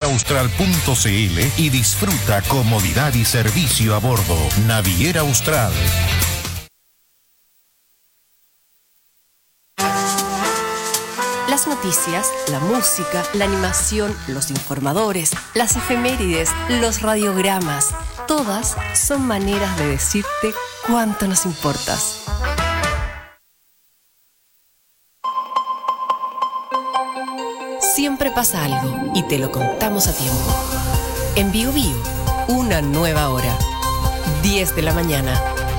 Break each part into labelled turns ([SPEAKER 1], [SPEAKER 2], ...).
[SPEAKER 1] naviereaustral.cl y disfruta comodidad y servicio a bordo. Naviera Austral.
[SPEAKER 2] Las noticias, la música, la animación, los informadores, las efemérides, los radiogramas, todas son maneras de decirte cuánto nos importas. Siempre pasa algo y te lo contamos a tiempo. En Bio Bio, una nueva hora. 10 de la mañana.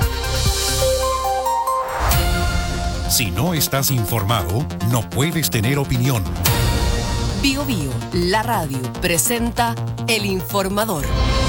[SPEAKER 1] Si no estás informado, no puedes tener opinión.
[SPEAKER 2] Bio Bio, la radio, presenta El Informador.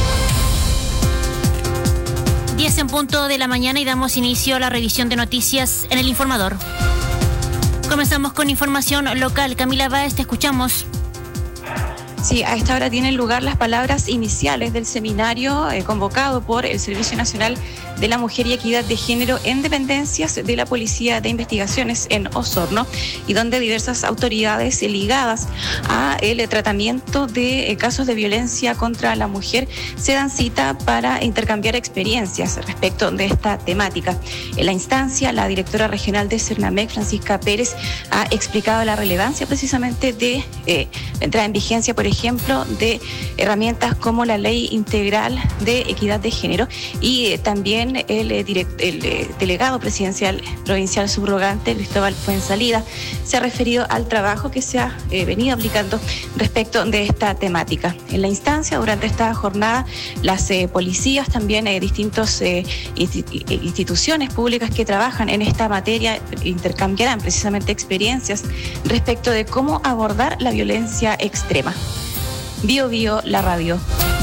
[SPEAKER 3] 10 en punto de la mañana y damos inicio a la revisión de noticias en El Informador. Comenzamos con información local. Camila Báez, te escuchamos.
[SPEAKER 4] Sí, a esta hora tienen lugar las palabras iniciales del seminario convocado por el Servicio Nacional de la Mujer y Equidad de Género en dependencias de la Policía de Investigaciones en Osorno, y donde diversas autoridades ligadas a el tratamiento de casos de violencia contra la mujer se dan cita para intercambiar experiencias respecto de esta temática. En la instancia, la directora regional de Cernamec, Francisca Pérez, ha explicado la relevancia precisamente de la entrada en vigencia, por ejemplo, de herramientas como la Ley Integral de Equidad de Género, y también el delegado presidencial provincial subrogante, Cristóbal Fuensalida, se ha referido al trabajo que se ha venido aplicando respecto de esta temática. En la instancia, durante esta jornada, las policías, también distintas instituciones públicas que trabajan en esta materia intercambiarán precisamente experiencias respecto de cómo abordar la violencia extrema. Bio Bio, la radio.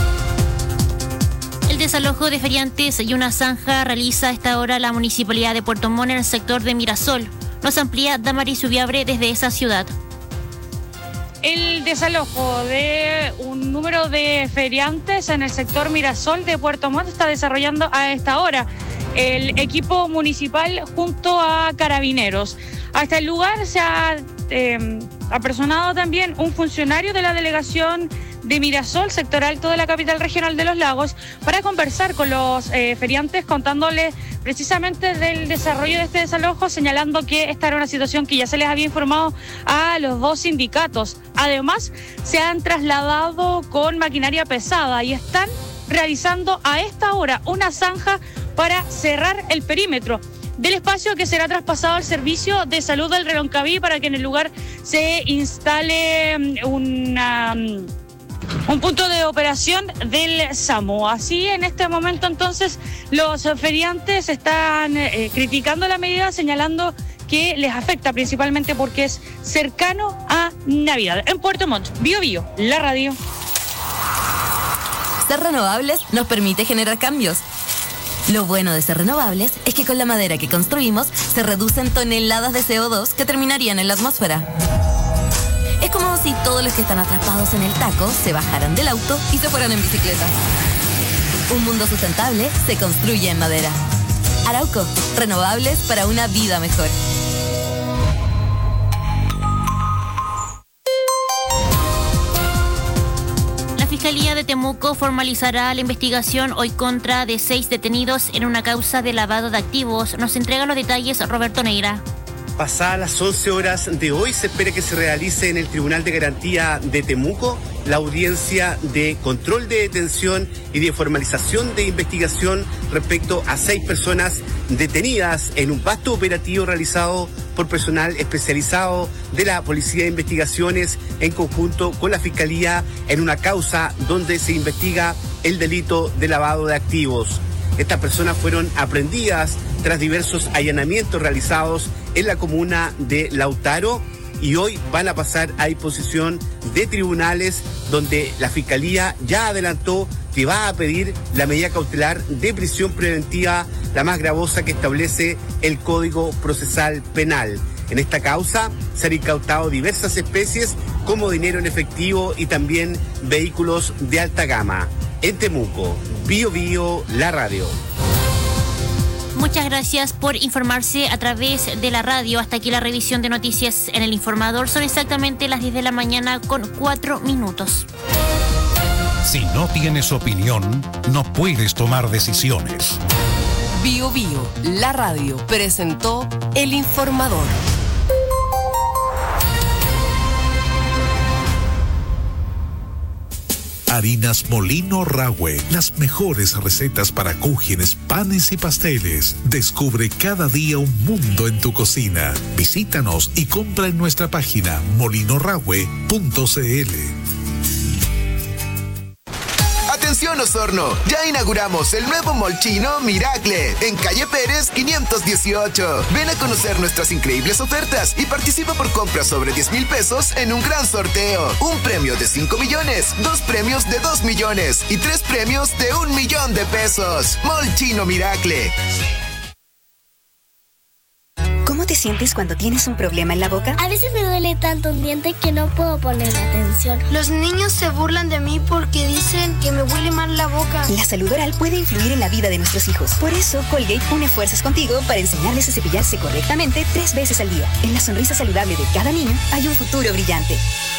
[SPEAKER 3] El desalojo de feriantes y una zanja realiza a esta hora la Municipalidad de Puerto Montt en el sector de Mirasol. Nos amplía Damaris Ubiabre desde esa ciudad.
[SPEAKER 5] El desalojo de un número de feriantes en el sector Mirasol de Puerto Montt está desarrollando a esta hora el equipo municipal junto a carabineros. Hasta el lugar se ha apersonado también un funcionario de la delegación de Mirasol, sector alto de la capital regional de Los Lagos, para conversar con los feriantes, contándoles precisamente del desarrollo de este desalojo, señalando que esta era una situación que ya se les había informado a los dos sindicatos. Además, se han trasladado con maquinaria pesada y están realizando a esta hora una zanja para cerrar el perímetro del espacio que será traspasado al Servicio de Salud del Reloncaví, para que en el lugar se instale un punto de operación del SAMU. Así, en este momento, entonces, los feriantes están criticando la medida, señalando que les afecta principalmente porque es cercano a Navidad. En Puerto Montt, Bio Bio, la radio.
[SPEAKER 6] Ser renovables nos permite generar cambios. Lo bueno de ser renovables es que con la madera que construimos se reducen toneladas de CO2 que terminarían en la atmósfera. Es como si todos los que están atrapados en el taco se bajaran del auto y se fueran en bicicleta. Un mundo sustentable se construye en madera. Arauco, renovables para una vida mejor.
[SPEAKER 3] La Fiscalía de Temuco formalizará la investigación hoy contra de 6 detenidos en una causa de lavado de activos. Nos entrega los detalles Roberto Neira.
[SPEAKER 7] Pasadas las 11 horas de hoy, se espera que se realice en el Tribunal de Garantía de Temuco la audiencia de control de detención y de formalización de investigación respecto a 6 personas detenidas en un vasto operativo realizado por personal especializado de la Policía de Investigaciones en conjunto con la Fiscalía en una causa donde se investiga el delito de lavado de activos. Estas personas fueron aprehendidas tras diversos allanamientos realizados en la comuna de Lautaro y hoy van a pasar a disposición de tribunales, donde la Fiscalía ya adelantó que va a pedir la medida cautelar de prisión preventiva, la más gravosa que establece el Código Procesal Penal. En esta causa se han incautado diversas especies como dinero en efectivo y también vehículos de alta gama. En Temuco, Bio Bio, la radio.
[SPEAKER 3] Muchas gracias por informarse a través de la radio. Hasta aquí la revisión de noticias en El Informador. Son exactamente las 10 de la mañana con 4 minutos.
[SPEAKER 1] Si no tienes opinión, no puedes tomar decisiones.
[SPEAKER 2] Bio Bio, la radio, presentó El Informador.
[SPEAKER 8] Harinas Molino Rahue, las mejores recetas para cúgenes, panes y pasteles. Descubre cada día un mundo en tu cocina. Visítanos y compra en nuestra página molinorahue.cl.
[SPEAKER 9] Atención Osorno, ya inauguramos el nuevo Mall Chino Miracle en Calle Pérez 518. Ven a conocer nuestras increíbles ofertas y participa por compras sobre 10,000 pesos en un gran sorteo. Un premio de 5 millones, 2 premios de 2 millones y 3 premios de 1 millón de pesos. Mall Chino Miracle.
[SPEAKER 10] ¿Cómo te sientes cuando tienes un problema en la boca?
[SPEAKER 11] A veces me duele tanto un diente que no puedo poner atención. Los niños se burlan de mí porque dicen que me huele mal la boca.
[SPEAKER 10] La salud oral puede influir en la vida de nuestros hijos. Por eso, Colgate une fuerzas contigo para enseñarles a cepillarse correctamente 3 veces al día. En la sonrisa saludable de cada niño hay un futuro brillante.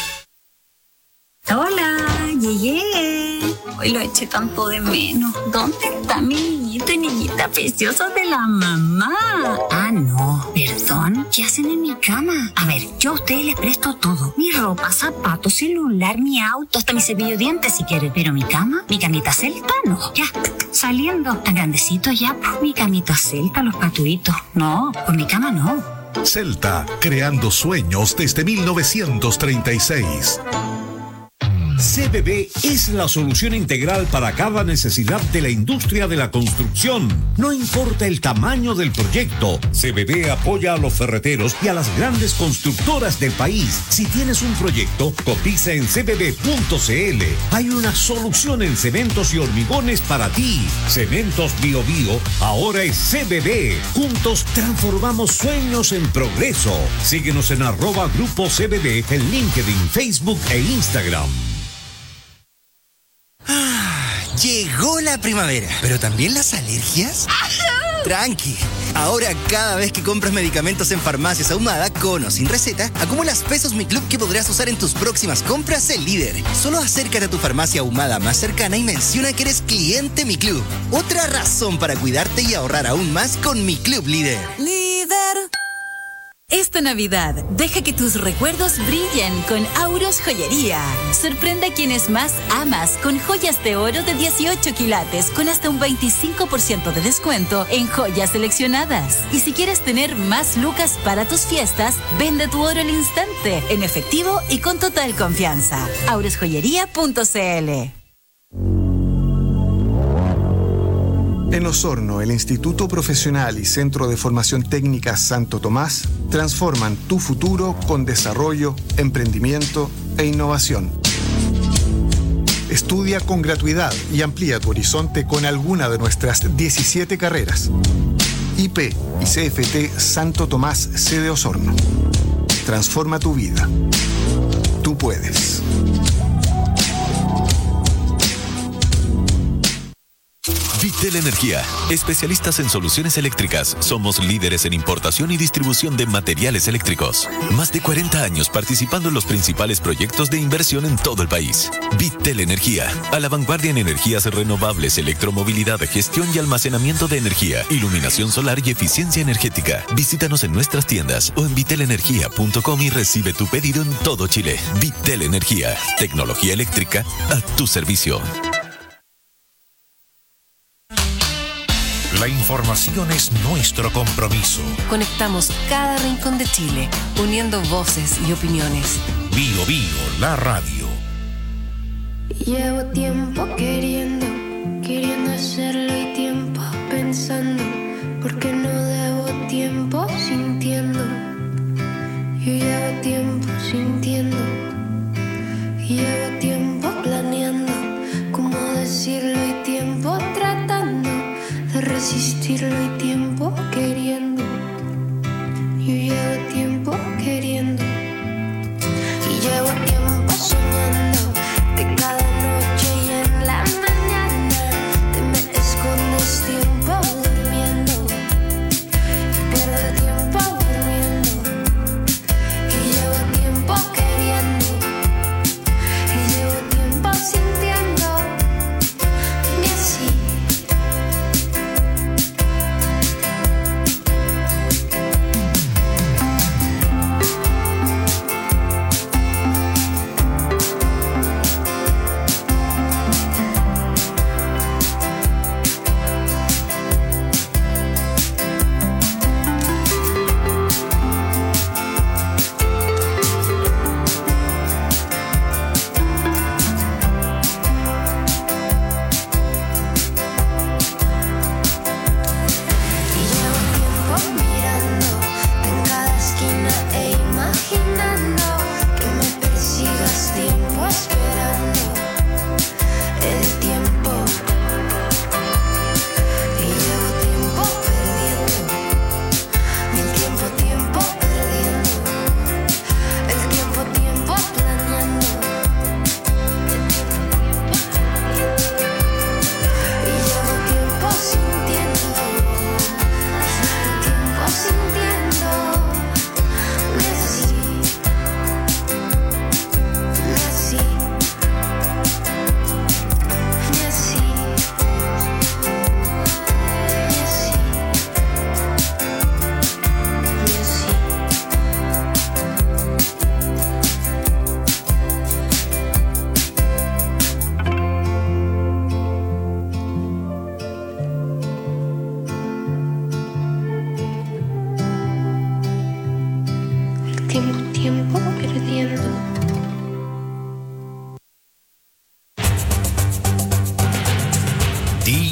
[SPEAKER 12] Hola, llegué. Hoy lo eché tanto de menos. ¿Dónde está mi niñito y niñita preciosos de la mamá? Ah, no, perdón. ¿Qué hacen en mi cama? A ver, yo a ustedes les presto todo. Mi ropa, zapatos, celular, mi auto, hasta mi cepillo de dientes si quieren. Pero mi cama, mi camita celta, no. Ya, saliendo. Tan grandecito ya, pues mi camita celta, los patuitos. No, con mi cama no.
[SPEAKER 8] Celta, creando sueños desde 1936.
[SPEAKER 13] CBB es la solución integral para cada necesidad de la industria de la construcción. No importa el tamaño del proyecto, CBB apoya a los ferreteros y a las grandes constructoras del país. Si tienes un proyecto, cotiza en cbb.cl. Hay una solución en cementos y hormigones para ti. Cementos Bio Bio ahora es CBB. Juntos transformamos sueños en progreso. Síguenos en @Grupo CBB en LinkedIn, Facebook e Instagram.
[SPEAKER 14] Llegó la primavera, pero también las alergias. Tranqui, ahora cada vez que compras medicamentos en Farmacias Ahumada, con o sin receta, acumulas pesos Mi Club que podrás usar en tus próximas compras en Líder. Solo acércate a tu farmacia ahumada más cercana y menciona que eres cliente Mi Club. Otra razón para cuidarte y ahorrar aún más con Mi Club Líder.
[SPEAKER 6] Líder. Esta Navidad, deja que tus recuerdos brillen con Auros Joyería. Sorprende a quienes más amas con joyas de oro de 18 quilates con hasta un 25% de descuento en joyas seleccionadas. Y si quieres tener más lucas para tus fiestas, vende tu oro al instante, en efectivo y con total confianza. aurosjoyería.cl.
[SPEAKER 15] En Osorno, el Instituto Profesional y Centro de Formación Técnica Santo Tomás transforman tu futuro con desarrollo, emprendimiento e innovación. Estudia con gratuidad y amplía tu horizonte con alguna de nuestras 17 carreras. IP y CFT Santo Tomás, sede Osorno. Transforma tu vida. Tú puedes.
[SPEAKER 16] Vitel Energía, especialistas en soluciones eléctricas. Somos líderes en importación y distribución de materiales eléctricos. Más de 40 años participando en los principales proyectos de inversión en todo el país. Vitel Energía, a la vanguardia en energías renovables, electromovilidad, gestión y almacenamiento de energía, iluminación solar y eficiencia energética. Visítanos en nuestras tiendas o en vitelenergia.com y recibe tu pedido en todo Chile. Vitel Energía, tecnología eléctrica a tu servicio.
[SPEAKER 1] La información es nuestro compromiso.
[SPEAKER 2] Conectamos cada rincón de Chile, uniendo voces y opiniones.
[SPEAKER 1] Bio Bio, la radio.
[SPEAKER 11] Llevo tiempo queriendo hacerlo y tiempo pensando, porque no debo tiempo sintiendo. Yo llevo tiempo sintiendo, llevo tiempo planeando cómo decirlo y tiempo tratando de resistirlo y tiempo queriendo. Yo llevo tiempo queriendo y llevo tiempo soñando que cada noche y en la mañana te me escondes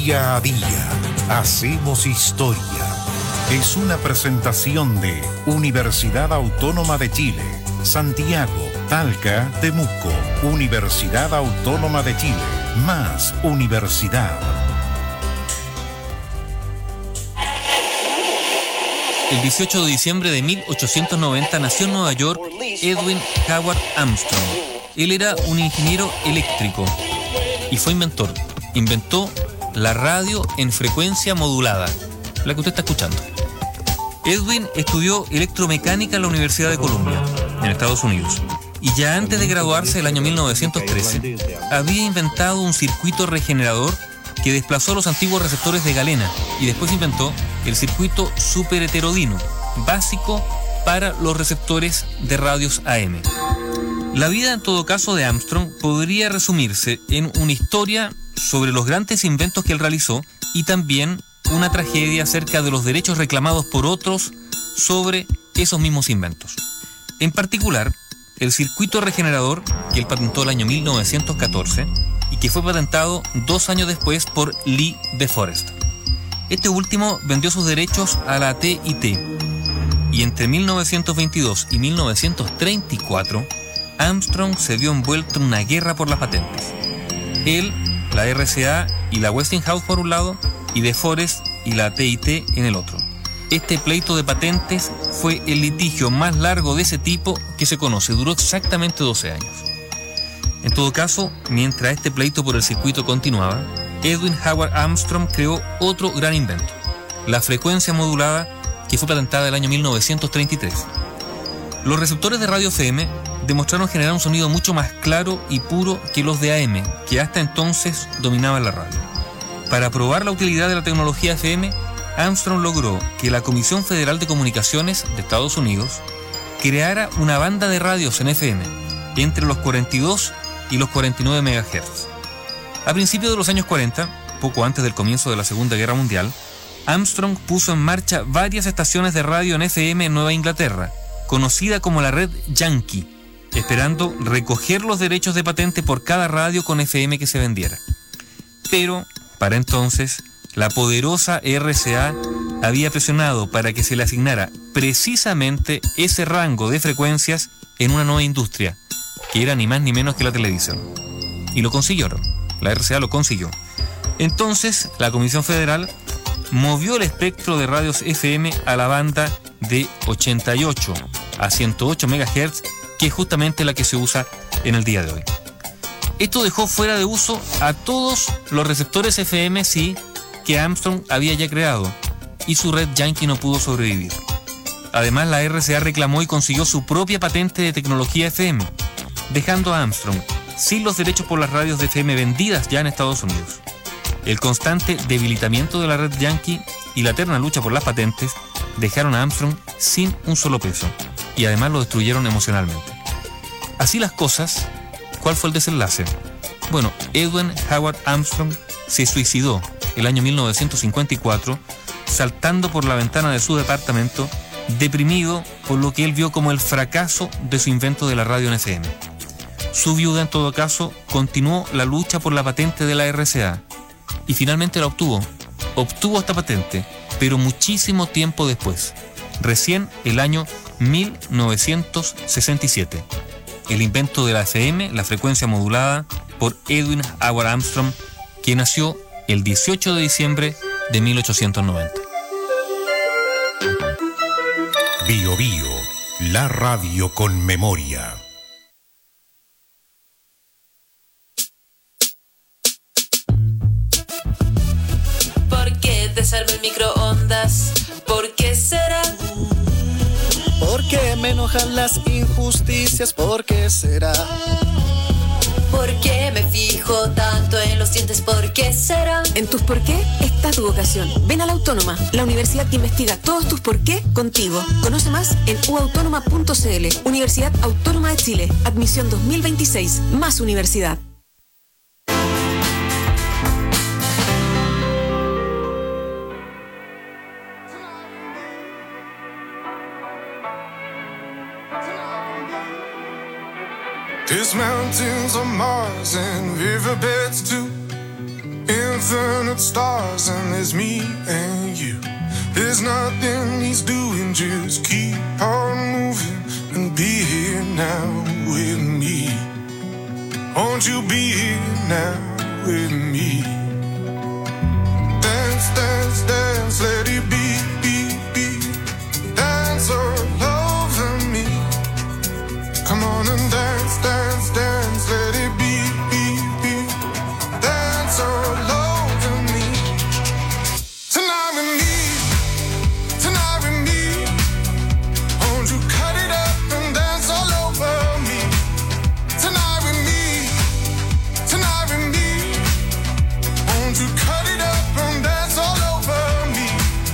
[SPEAKER 1] Día a día hacemos historia. Es una presentación de Universidad Autónoma de Chile, Santiago, Talca, Temuco. Universidad Autónoma de Chile, más universidad.
[SPEAKER 17] El 18 de diciembre de 1890 nació en Nueva York Edwin Howard Armstrong. Él era un ingeniero eléctrico y fue inventor. Inventó la radio en frecuencia modulada, la que usted está escuchando. Edwin estudió electromecánica en la Universidad de Columbia, en Estados Unidos. Y ya antes de graduarse, el año 1913, había inventado un circuito regenerador que desplazó los antiguos receptores de galena y después inventó el circuito superheterodino, básico para los receptores de radios AM. La vida, en todo caso, de Armstrong podría resumirse en una historia sobre los grandes inventos que él realizó y también una tragedia acerca de los derechos reclamados por otros sobre esos mismos inventos. En particular, el circuito regenerador, que él patentó el año 1914 y que fue patentado 2 años después por Lee De Forest. Este último vendió sus derechos a la TIT y entre 1922 y 1934 Armstrong se vio envuelto en una guerra por las patentes. Él, la RCA y la Westinghouse por un lado y De Forest y la TIT en el otro. Este pleito de patentes fue el litigio más largo de ese tipo que se conoce. Duró exactamente 12 años. En todo caso, mientras este pleito por el circuito continuaba, Edwin Howard Armstrong creó otro gran invento, la frecuencia modulada, que fue patentada el año 1933. Los receptores de radio FM demostraron generar un sonido mucho más claro y puro que los de AM, que hasta entonces dominaban la radio. Para probar la utilidad de la tecnología FM, Armstrong logró que la Comisión Federal de Comunicaciones de Estados Unidos creara una banda de radios en FM entre los 42 y los 49 MHz. A principios de los años 40, poco antes del comienzo de la Segunda Guerra Mundial, Armstrong puso en marcha varias estaciones de radio en FM en Nueva Inglaterra, conocida como la Red Yankee, esperando recoger los derechos de patente por cada radio con FM que se vendiera. Pero, para entonces, la poderosa RCA había presionado para que se le asignara precisamente ese rango de frecuencias en una nueva industria, que era ni más ni menos que la televisión. Y lo consiguieron, la RCA lo consiguió. Entonces, la Comisión Federal movió el espectro de radios FM a la banda de 88 a 108 MHz, que es justamente la que se usa en el día de hoy. Esto dejó fuera de uso a todos los receptores FM que Armstrong había ya creado, y su red Yankee no pudo sobrevivir. Además, la RCA reclamó y consiguió su propia patente de tecnología FM, dejando a Armstrong sin los derechos por las radios de FM vendidas ya en Estados Unidos. El constante debilitamiento de la red Yankee y la eterna lucha por las patentes dejaron a Armstrong sin un solo peso, y además lo destruyeron emocionalmente. Así las cosas, ¿cuál fue el desenlace? Bueno, Edwin Howard Armstrong se suicidó el año 1954, saltando por la ventana de su departamento, deprimido por lo que él vio como el fracaso de su invento de la radio en FM. Su viuda, en todo caso, continuó la lucha por la patente de la RCA y finalmente la obtuvo. Obtuvo esta patente, pero muchísimo tiempo después, recién el año 1967. El invento de la FM, la frecuencia modulada, por Edwin Howard Armstrong, que nació el 18 de diciembre de 1890.
[SPEAKER 1] Bio Bio, la radio con memoria.
[SPEAKER 18] ¿Por qué te salva el microondas? ¿Por qué será?
[SPEAKER 19] ¿Por qué me enojan las injusticias? ¿Por qué será?
[SPEAKER 18] ¿Por qué me fijo tanto en los dientes? ¿Por qué será?
[SPEAKER 20] En tus por qué está tu vocación. Ven a la Autónoma, la universidad que investiga todos tus por qué contigo. Conoce más en uautónoma.cl. Universidad Autónoma de Chile. Admisión 2026. Más universidad.
[SPEAKER 21] There's mountains on Mars and riverbeds too. In infinite stars and there's me and you. There's nothing he's doing, just keep on moving and be here now with me. Won't you be here now with me? Dance, dance, dance, let it be, be, be. Dance all over me. Come on and dance, dance, dance, let it be, be, be. Dance all over me. Tonight with me, tonight with me. Won't you cut it up and dance all over me? Tonight with me, tonight with me. Won't you cut it up and dance all over me?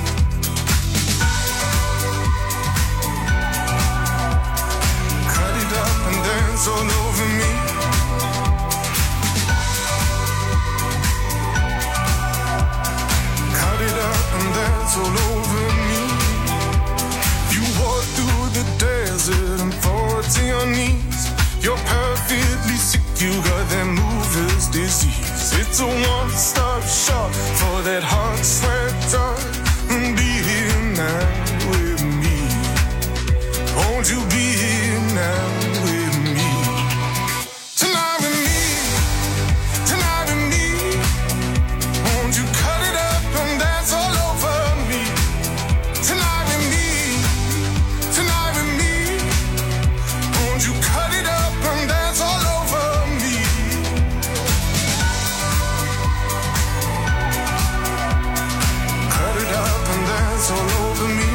[SPEAKER 21] Cut it up and dance all over me. Cut it up and dance all over me. You walk through the desert and fall to your knees. You're perfectly sick, you got that mover's disease. It's a one-stop shop for that hot sweat drug. And be here now with me. Won't you be here now with me? Tonight with me, tonight with me. Won't you cut it up and dance all over me? Tonight with me, tonight with me. Won't you cut it up and dance all over me? Cut it up and dance all over me.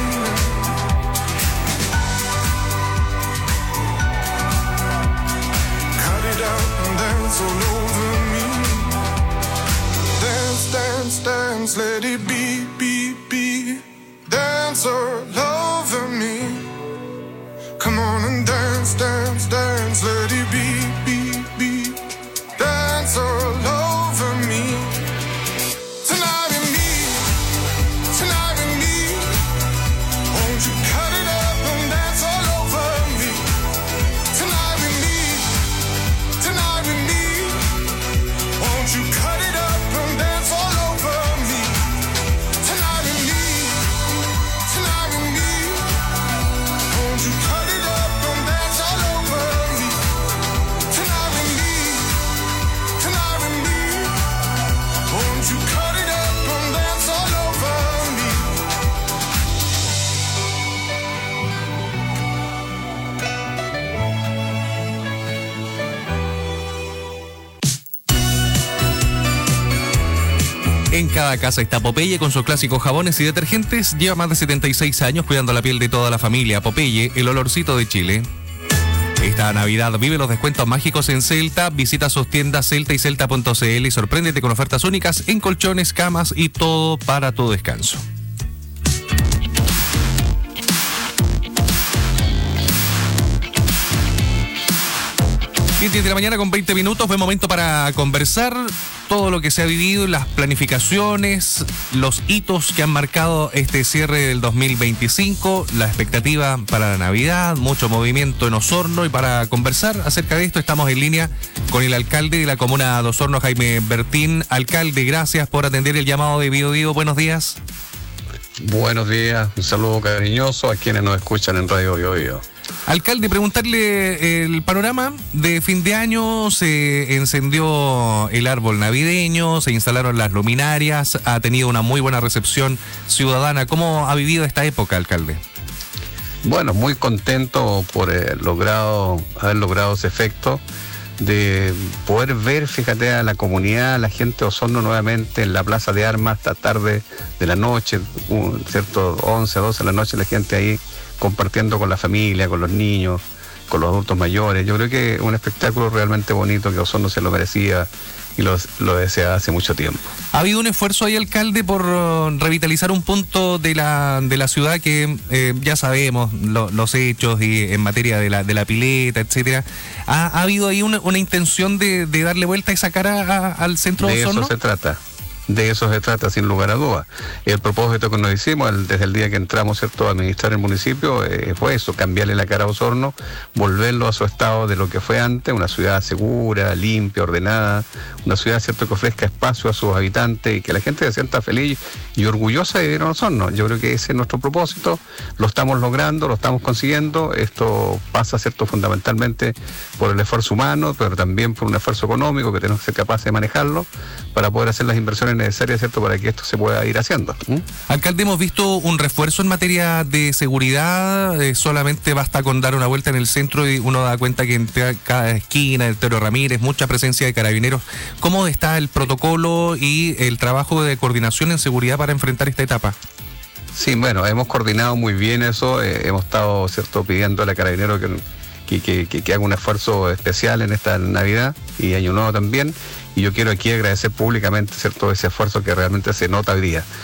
[SPEAKER 21] Cut it up and dance all over me. Dance, dance, dance, let it be, be, be. Dance all over me. Come on and dance, dance, dance, let it be, be, be. Dance all over me. Tonight with me, tonight with me. Won't you cut it up and dance all over me? Tonight with me, tonight with me. Won't you cut it up and dance all over me? Tonight with me, tonight with me. Won't you cut it up and dance all over me? Tonight with me, tonight with me. Won't you cut it up and dance all over me?
[SPEAKER 22] En cada casa está Popeye con sus clásicos jabones y detergentes. Lleva más de 76 años cuidando la piel de toda la familia. Popeye, el olorcito de Chile. Esta Navidad vive los descuentos mágicos en Celta. Visita sus tiendas Celta y Celta.cl y sorpréndete con ofertas únicas en colchones, camas y todo para tu descanso. Y 10 de la mañana con 20 minutos, buen momento para conversar todo lo que se ha vivido, las planificaciones, los hitos que han marcado este cierre del 2025, la expectativa para la Navidad, mucho movimiento en Osorno. Y para conversar acerca de esto estamos en línea con el alcalde de la comuna de Osorno, Jaime Bertín. Alcalde, gracias por atender el llamado de Bio Bio. Buenos días.
[SPEAKER 23] Buenos días, un saludo cariñoso a quienes nos escuchan en Radio Bio Bio.
[SPEAKER 22] Alcalde, preguntarle el panorama de fin de año. Se encendió el árbol navideño, se instalaron las luminarias, ha tenido una muy buena recepción ciudadana. ¿Cómo ha vivido esta época, alcalde?
[SPEAKER 23] Bueno, muy contento por haber logrado ese efecto de poder ver, fíjate, a la comunidad, a la gente de Osorno nuevamente en la Plaza de Armas hasta tarde de la noche, ¿cierto? 11, 12 de la noche, la gente ahí compartiendo con la familia, con los niños, con los adultos mayores. Yo creo que es un espectáculo realmente bonito que Osorno se lo merecía y lo deseaba hace mucho tiempo.
[SPEAKER 22] ¿Ha habido un esfuerzo ahí, alcalde, por revitalizar un punto de la ciudad que ya sabemos los hechos y en materia de la pileta, etcétera? ¿Ha habido ahí una intención de darle vuelta a esa cara al centro de Osorno?
[SPEAKER 23] De eso se trata. De eso se trata, sin lugar a dudas. El propósito que nos hicimos desde el día que entramos, ¿cierto?, a administrar el municipio, fue eso, cambiarle la cara a Osorno, volverlo a su estado de lo que fue antes, una ciudad segura, limpia, ordenada, una ciudad, ¿cierto?, que ofrezca espacio a sus habitantes y que la gente se sienta feliz y orgullosa de vivir en Osorno. Yo creo que ese es nuestro propósito, lo estamos logrando, lo estamos consiguiendo. Esto pasa, ¿cierto?, fundamentalmente por el esfuerzo humano, pero también por un esfuerzo económico que tenemos que ser capaces de manejarlo para poder hacer las inversiones necesarias, ¿cierto?, para que esto se pueda ir haciendo.
[SPEAKER 22] Alcalde, hemos visto un refuerzo en materia de seguridad, solamente basta con dar una vuelta en el centro y uno da cuenta que en cada esquina, el Tero Ramírez, mucha presencia de carabineros. ¿Cómo está el protocolo y el trabajo de coordinación en seguridad para enfrentar esta etapa?
[SPEAKER 23] Sí, bueno, hemos coordinado muy bien eso, hemos estado, ¿cierto?, pidiendo a la Carabinero que haga un esfuerzo especial en esta Navidad y Año Nuevo también. Y yo quiero aquí agradecer públicamente, ¿cierto?, ese esfuerzo que realmente se nota hoy día.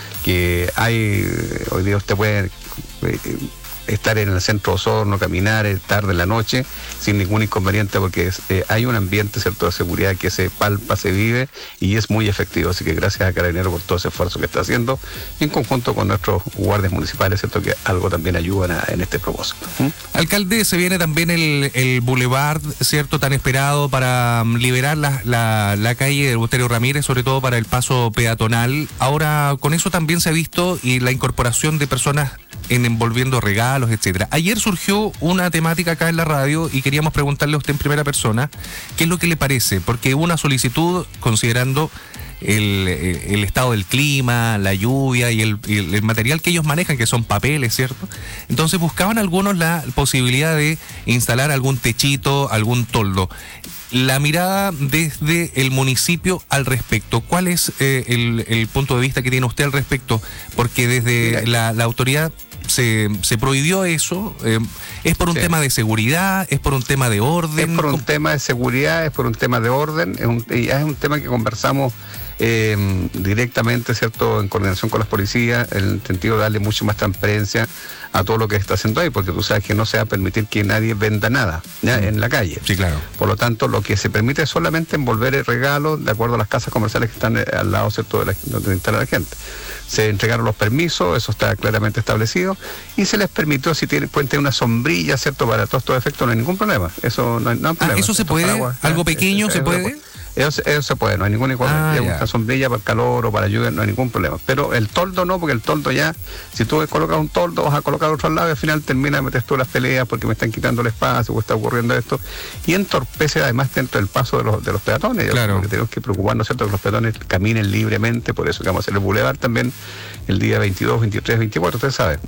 [SPEAKER 23] Hoy día usted puede estar en el centro de Osorno, caminar tarde en la noche, sin ningún inconveniente, porque hay un ambiente, ¿cierto?, de seguridad que se palpa, se vive y es muy efectivo. Así que gracias a Carabineros por todo ese esfuerzo que está haciendo, en conjunto con nuestros guardias municipales, ¿cierto?, que algo también ayudan en este propósito.
[SPEAKER 22] Alcalde, se viene también el Boulevard, ¿cierto?, tan esperado para liberar la calle del Tero Ramírez, sobre todo para el paso peatonal. Ahora, con eso también se ha visto y la incorporación de personas envolviendo regalos, etcétera. Ayer surgió una temática acá en la radio y queríamos preguntarle a usted en primera persona qué es lo que le parece, porque hubo una solicitud considerando el estado del clima, la lluvia y el material que ellos manejan, que son papeles, ¿cierto? Entonces buscaban algunos la posibilidad de instalar algún techito, algún toldo. La mirada desde el municipio al respecto, ¿cuál es el punto de vista que tiene usted al respecto? Porque desde la autoridad se prohibió eso. ¿Es por un tema de seguridad? ¿Es por un tema de orden?
[SPEAKER 23] Es por un tema de seguridad, es por un tema de orden, es un tema que conversamos directamente, ¿cierto?, en coordinación con las policías, en el sentido de darle mucho más transparencia a todo lo que se está haciendo ahí, porque tú sabes que no se va a permitir que nadie venda nada en la calle.
[SPEAKER 22] Sí, claro.
[SPEAKER 23] Por lo tanto, lo que se permite es solamente envolver el regalo de acuerdo a las casas comerciales que están al lado, ¿cierto?, de donde instala la gente. Se entregaron los permisos, eso está claramente establecido, y se les permitió, si pueden tener una sombrilla, ¿cierto?, para todos estos efectos, no hay ningún problema. Eso no hay problema.
[SPEAKER 22] ¿Eso se puede? ¿Algo pequeño se puede?
[SPEAKER 23] Eso se puede, no hay ningún inconveniente. Una sombrilla para el calor o para lluvia, no hay ningún problema. Pero el toldo no, porque el toldo ya, si tú colocas un toldo, vas a colocar otro al lado y al final termina, metes tú las peleas porque me están quitando el espacio o está ocurriendo esto. Y entorpece además dentro del paso de los peatones.
[SPEAKER 22] Claro.
[SPEAKER 23] Porque tenemos que preocuparnos, ¿cierto?, que los peatones caminen libremente, por eso que vamos a hacer el Boulevard también el día 22, 23, 24, usted sabe.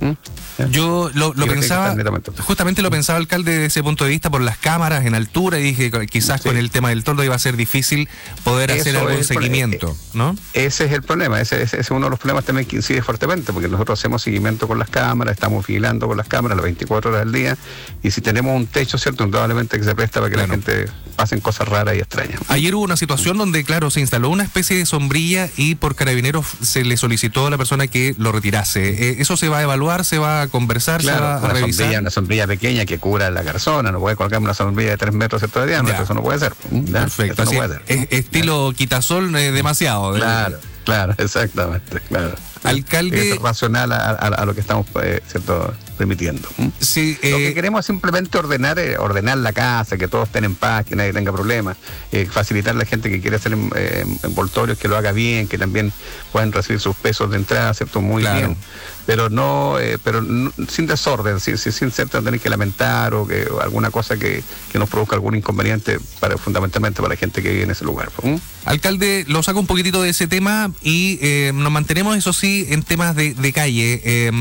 [SPEAKER 22] Yo lo pensaba, justamente lo pensaba, alcalde, desde ese punto de vista, por las cámaras en altura, y dije que quizás con el tema del toldo iba a ser difícil poder hacer algún seguimiento, ¿no?
[SPEAKER 23] Ese es el problema, ese es uno de los problemas también que incide fuertemente, porque nosotros hacemos seguimiento con las cámaras, estamos vigilando con las cámaras las 24 horas del día, y si tenemos un techo, ¿cierto?, indudablemente que se presta para que la gente pasen cosas raras y extrañas.
[SPEAKER 22] Ayer hubo una situación donde, claro, se instaló una especie de sombrilla y por Carabineros se le solicitó a la persona que lo retirase. ¿Eso se va a evaluar, se va a conversar, se va a revisar?
[SPEAKER 23] Una sombrilla pequeña que cubra la persona, no puede colocarme una sombrilla de 3 metros de diámetro, eso no puede ser.
[SPEAKER 22] Perfecto,
[SPEAKER 23] eso no puede ser.
[SPEAKER 22] Estilo quitasol demasiado.
[SPEAKER 23] Claro, exactamente, claro.
[SPEAKER 22] Alcalde,
[SPEAKER 23] es racional a lo que estamos permitiendo.
[SPEAKER 22] Sí,
[SPEAKER 23] lo que queremos es simplemente ordenar la casa, que todos estén en paz, que nadie tenga problemas, facilitar a la gente que quiere hacer envoltorios, que lo haga bien, que también puedan recibir sus pesos de entrada, ¿cierto? Muy bien. Pero no, sin desorden, sin tener que lamentar o alguna cosa que nos produzca algún inconveniente fundamentalmente para la gente que vive en ese lugar.
[SPEAKER 22] Alcalde, lo saco un poquitito de ese tema y nos mantenemos, eso sí, en temas de calle.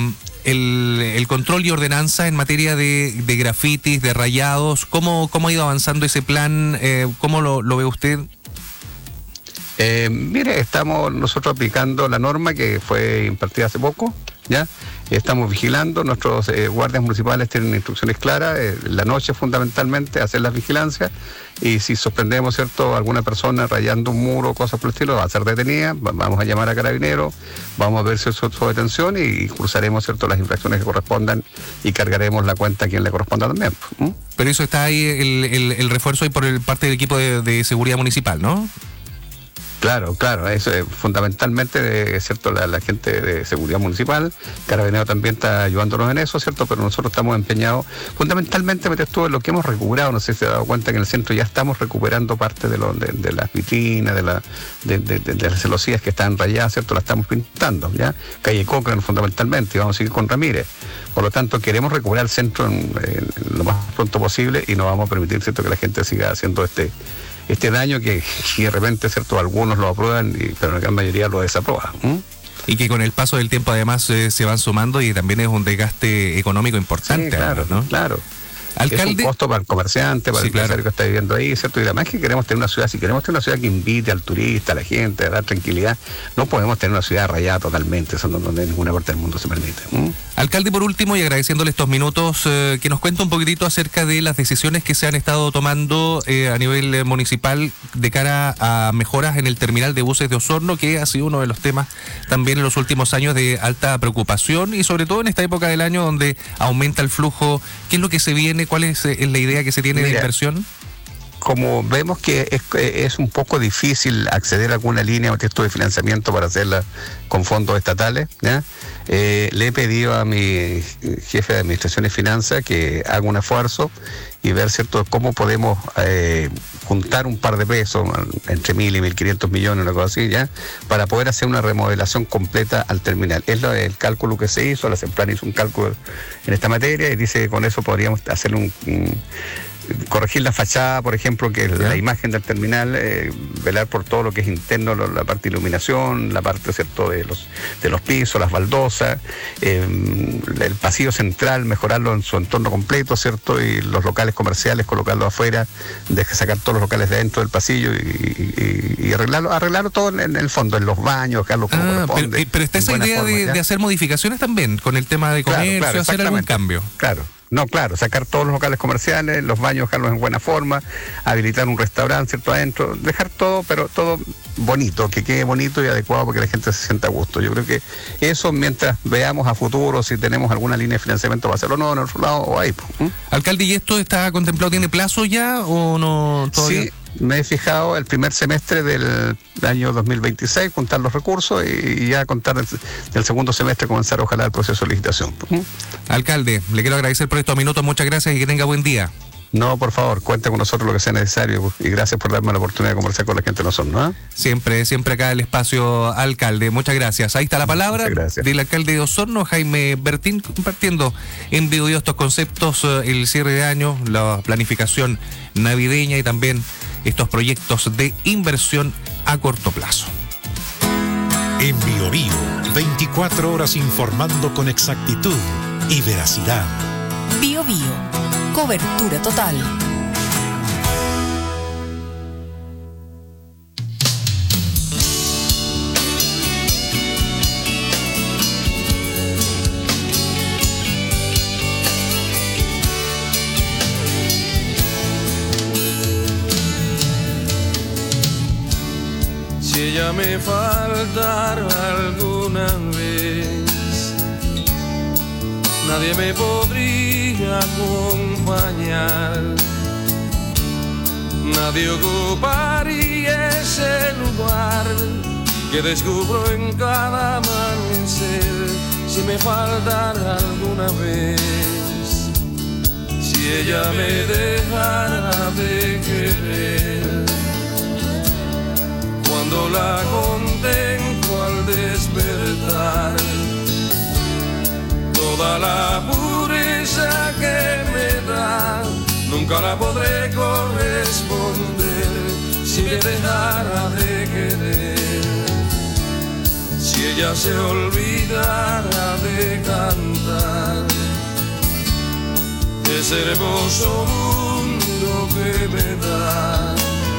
[SPEAKER 22] El control y ordenanza en materia de grafitis, de rayados, ¿cómo ha ido avanzando ese plan? ¿Cómo lo ve usted?
[SPEAKER 23] Mire, estamos nosotros aplicando la norma que fue impartida hace poco, ¿ya? Estamos vigilando, nuestros guardias municipales tienen instrucciones claras, la noche fundamentalmente, hacer las vigilancias, y si sorprendemos, ¿cierto?, alguna persona rayando un muro o cosas por el estilo, va a ser detenida, vamos a llamar a Carabineros, vamos a ver su detención y cursaremos, ¿cierto?, las infracciones que correspondan y cargaremos la cuenta a quien le corresponda también.
[SPEAKER 22] Pero eso está ahí, el refuerzo ahí por parte del equipo de seguridad municipal, ¿no?
[SPEAKER 23] Claro, eso es fundamentalmente, ¿cierto? La gente de seguridad municipal, Carabineros también está ayudándonos en eso, ¿cierto? Pero nosotros estamos empeñados, fundamentalmente, metes tú en lo que hemos recuperado. No sé si se ha dado cuenta que en el centro ya estamos recuperando parte de las vitrinas, de las celosías que están rayadas, ¿cierto? Las estamos pintando, ¿ya? Calle Cochrane fundamentalmente, y vamos a seguir con Ramírez. Por lo tanto, queremos recuperar el centro en lo más pronto posible y no vamos a permitir, ¿cierto?, que la gente siga haciendo este daño que de repente, ¿cierto?, algunos lo aprueban, pero la gran mayoría lo desaprueba.
[SPEAKER 22] Y que con el paso del tiempo además se van sumando y también es un desgaste económico importante.
[SPEAKER 23] Sí, claro,
[SPEAKER 22] además, ¿no?
[SPEAKER 23] Claro.
[SPEAKER 22] Alcalde,
[SPEAKER 23] es un costo para el comerciante, para
[SPEAKER 22] sí,
[SPEAKER 23] el empresario que está viviendo ahí, ¿cierto? Y además que queremos tener una ciudad, si queremos tener una ciudad que invite al turista, a la gente, a dar tranquilidad, no podemos tener una ciudad rayada totalmente, eso no en ninguna parte del mundo se permite.
[SPEAKER 22] Alcalde, por último, y agradeciéndole estos minutos, que nos cuenta un poquitito acerca de las decisiones que se han estado tomando a nivel municipal de cara a mejoras en el terminal de buses de Osorno, que ha sido uno de los temas también en los últimos años de alta preocupación y sobre todo en esta época del año donde aumenta el flujo. ¿Qué es lo que se viene? ¿Cuál es la idea que se tiene de inversión?
[SPEAKER 23] Como vemos que es un poco difícil acceder a alguna línea o texto de financiamiento para hacerla con fondos estatales, ¿ya? Le he pedido a mi jefe de Administración y Finanzas que haga un esfuerzo y ver, ¿cierto?, cómo podemos juntar un par de pesos, entre 1.000 y 1.500 millones, una cosa así, ¿ya?, para poder hacer una remodelación completa al terminal. Es el cálculo que se hizo, la Semplan hizo un cálculo en esta materia y dice que con eso podríamos hacer corregir la fachada, por ejemplo, que es la imagen del terminal, velar por todo lo que es interno, la parte de iluminación, la parte, ¿cierto?, de los pisos, las baldosas, el pasillo central, mejorarlo en su entorno completo, ¿cierto?, y los locales comerciales, colocarlos afuera, sacar todos los locales de dentro del pasillo y arreglarlo todo en el fondo, en los baños, dejarlo como corresponde.
[SPEAKER 22] Pero está esa idea de hacer modificaciones también con el tema de comercio, hacer algún cambio.
[SPEAKER 23] Claro, sacar todos los locales comerciales, los baños, dejarlos en buena forma, habilitar un restaurante, ¿cierto?, adentro, dejar todo, pero todo bonito, que quede bonito y adecuado para que la gente se sienta a gusto. Yo creo que eso, mientras veamos a futuro si tenemos alguna línea de financiamiento para hacerlo, no, en otro lado o ahí.
[SPEAKER 22] Alcalde, ¿y esto está contemplado, tiene plazo ya o no todavía?
[SPEAKER 23] Sí. Me he fijado el primer semestre del año 2026, juntar los recursos y ya contar del segundo semestre comenzar ojalá el proceso de licitación.
[SPEAKER 22] Alcalde, le quiero agradecer por estos minutos, muchas gracias y que tenga buen día.
[SPEAKER 23] No, por favor, cuente con nosotros lo que sea necesario y gracias por darme la oportunidad de conversar con la gente de nosotros, ¿no?
[SPEAKER 22] Siempre acá el espacio, alcalde. Muchas gracias. Ahí está la palabra del alcalde de Osorno, Jaime Bertín, compartiendo en vivo estos conceptos, el cierre de año, la planificación navideña y también estos proyectos de inversión a corto plazo.
[SPEAKER 1] En BioBio, 24 horas informando con exactitud y veracidad.
[SPEAKER 2] BioBio, cobertura total.
[SPEAKER 4] Si ella me faltara alguna vez, nadie me podría acompañar, nadie ocuparía ese lugar que descubro en cada amanecer. Si me faltara alguna vez, si ella me dejara de querer, cuando la contemplo al despertar, toda la pureza que me da, nunca la podré corresponder si me dejara de querer. Si ella se olvidara de cantar ese hermoso mundo que me da,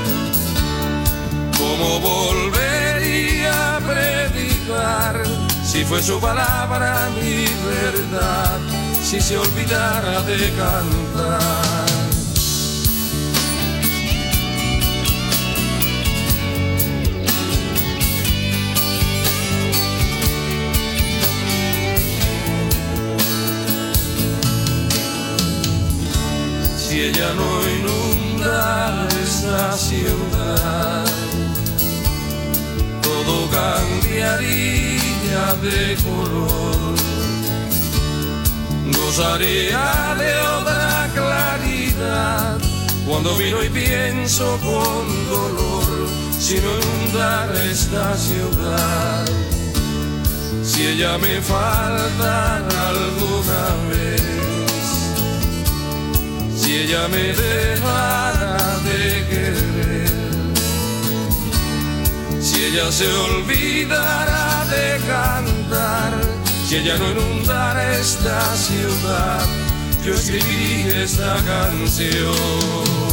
[SPEAKER 4] ¿cómo volvería a predicar si fue su palabra mi verdad? Si se olvidara de cantar. Si ella no inunda esta ciudad, cambiaría de color. Gozaría de otra claridad cuando miro y pienso con dolor, si no inundara esta ciudad. Si ella me faltara alguna vez, si ella me dejara de querer, si ella se olvidara de cantar, si ella no inundara esta ciudad, yo escribí esta canción.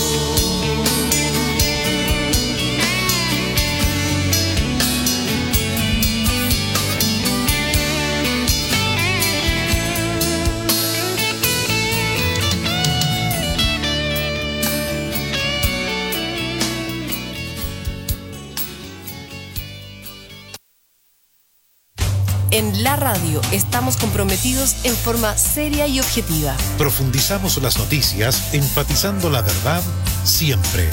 [SPEAKER 2] En la radio estamos comprometidos en forma seria y objetiva.
[SPEAKER 1] Profundizamos las noticias, enfatizando la verdad siempre.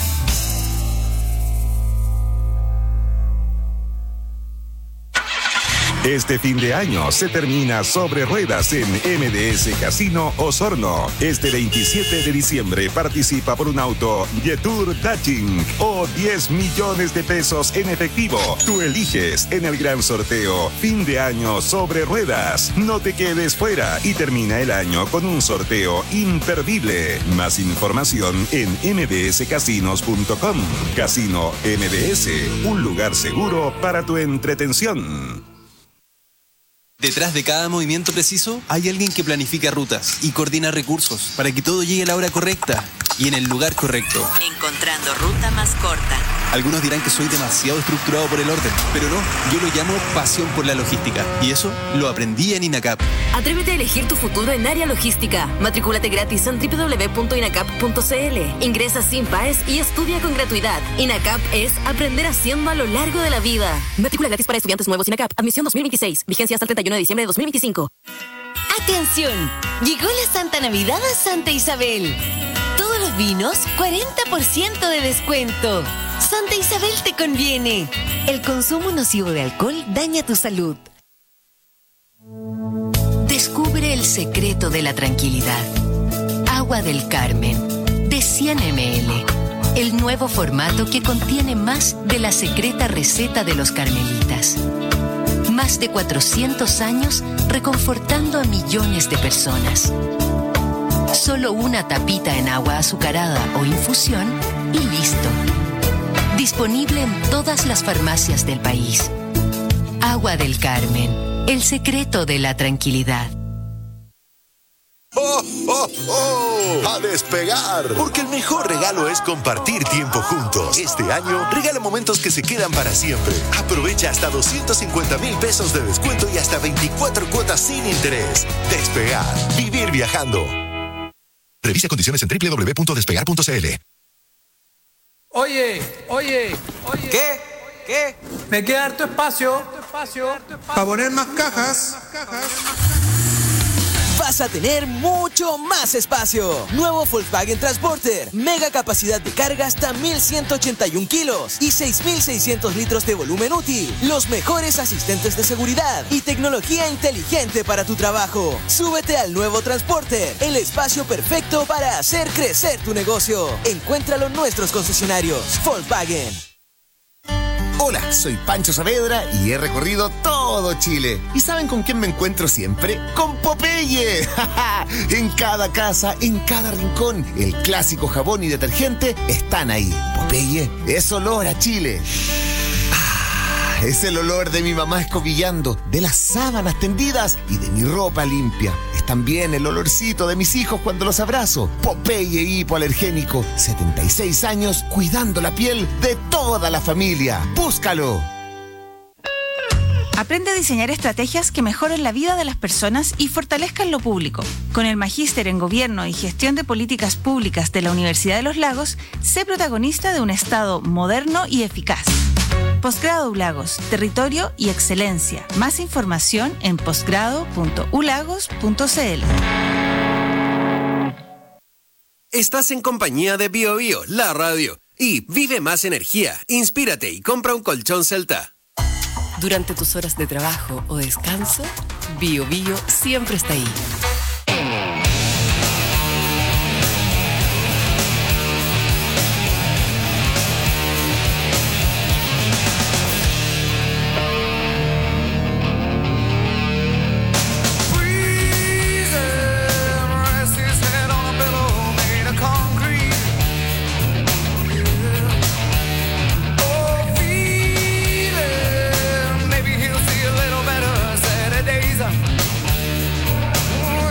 [SPEAKER 3] Este fin de año se termina Sobre Ruedas en MDS Casino Osorno. Este 27 de diciembre participa por un auto Jetour Daching o 10 millones de pesos en efectivo. Tú eliges en el gran sorteo Fin de Año Sobre Ruedas. No te quedes fuera y termina el año con un sorteo imperdible. Más información en mdscasinos.com. Casino MDS, un lugar seguro para tu entretención.
[SPEAKER 5] Detrás de cada movimiento preciso hay alguien que planifica rutas y coordina recursos para que todo llegue a la hora correcta y en el lugar correcto.
[SPEAKER 7] Encontrando ruta más corta.
[SPEAKER 5] Algunos dirán que soy demasiado estructurado por el orden, pero no, yo lo llamo pasión por la logística y eso lo aprendí en INACAP.
[SPEAKER 6] Atrévete a elegir tu futuro en área logística. Matricúlate gratis en www.inacap.cl. Ingresa sin pares y estudia con gratuidad. INACAP es aprender haciendo a lo largo de la vida. Matrícula gratis para estudiantes nuevos INACAP. Admisión 2026. Vigencia hasta el 31 de diciembre de 2025.
[SPEAKER 24] ¡Atención! Llegó la Santa Navidad a Santa Isabel. Todos los vinos, 40% de descuento. Santa Isabel te conviene. El consumo nocivo de alcohol daña tu salud.
[SPEAKER 2] Descubre el secreto de la tranquilidad. Agua del Carmen, de 100 ml. El nuevo formato que contiene más de la secreta receta de los carmelitas. Más de 400 años reconfortando a millones de personas. Solo una tapita en agua azucarada o infusión y listo. Disponible en todas las farmacias del país. Agua del Carmen, el secreto de la tranquilidad.
[SPEAKER 25] ¡Oh, oh, oh! ¡A despegar! Porque el mejor regalo es compartir tiempo juntos. Este año, regala momentos que se quedan para siempre. Aprovecha hasta 250,000 pesos de descuento y hasta 24 cuotas sin interés. Despegar. Vivir viajando. Revisa condiciones en www.despegar.cl.
[SPEAKER 26] Oye. ¿Qué? Me queda harto espacio. Para poner más cajas.
[SPEAKER 27] Vas a tener mucho más espacio. Nuevo Volkswagen Transporter. Mega capacidad de carga hasta 1,181 kilos y 6,600 litros de volumen útil. Los mejores asistentes de seguridad y tecnología inteligente para tu trabajo. Súbete al nuevo Transporter, el espacio perfecto para hacer crecer tu negocio. Encuéntralo en nuestros concesionarios. Volkswagen.
[SPEAKER 9] Hola, soy Pancho Saavedra y he recorrido todo Chile. ¿Y saben con quién me encuentro siempre? ¡Con Popeye! En cada casa, en cada rincón, el clásico jabón y detergente están ahí. Popeye es olor a Chile. Es el olor de mi mamá escobillando, de las sábanas tendidas y de mi ropa limpia. Es también el olorcito de mis hijos cuando los abrazo. Popeye hipoalergénico, 76 años cuidando la piel de toda la familia. ¡Búscalo!
[SPEAKER 28] Aprende a diseñar estrategias que mejoren la vida de las personas y fortalezcan lo público. Con el Magíster en Gobierno y Gestión de Políticas Públicas de la Universidad de Los Lagos, sé protagonista de un Estado moderno y eficaz. Posgrado ULagos, territorio y excelencia. Más información en posgrado.ulagos.cl.
[SPEAKER 29] Estás en compañía de Bio Bio, la radio. Y vive más energía, inspírate y compra un colchón Celta.
[SPEAKER 2] Durante tus horas de trabajo o descanso, Bio Bio siempre está ahí.
[SPEAKER 21] Maybe he'll see a little better Saturdays.